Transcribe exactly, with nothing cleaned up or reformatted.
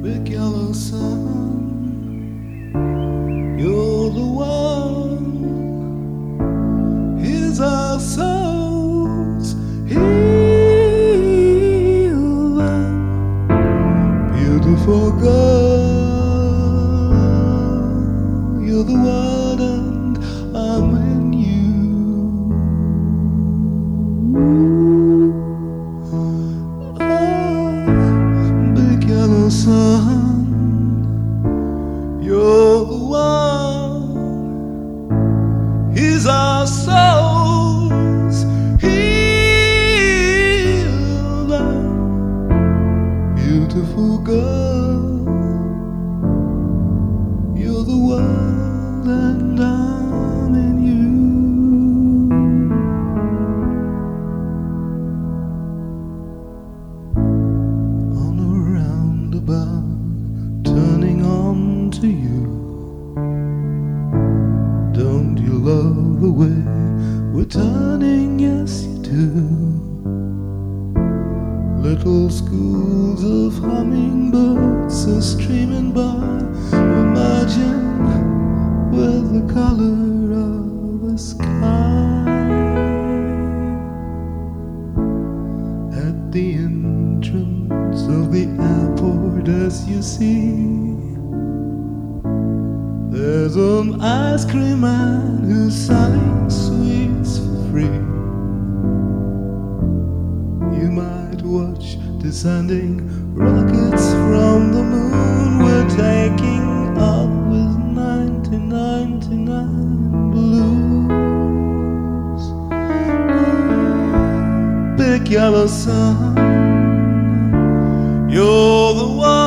big yellow sun. You're the one. Here's our souls healer, beautiful girl. You're the one, and I'm in you. Sun, you're the one. He's our souls healer, beautiful girl. You're the one, and I'm in you. Turning on to you. Don't you love the way we're turning? Yes, you do. Little schools of hummingbirds are streaming by, emerging with the color of the sky. At the entrance of the airport, as you see, there's an ice cream man who's selling sweets for free. You might watch descending rockets from the moon. We're taking off with nineteen ninety-nine blues. Big yellow sun, you're the one.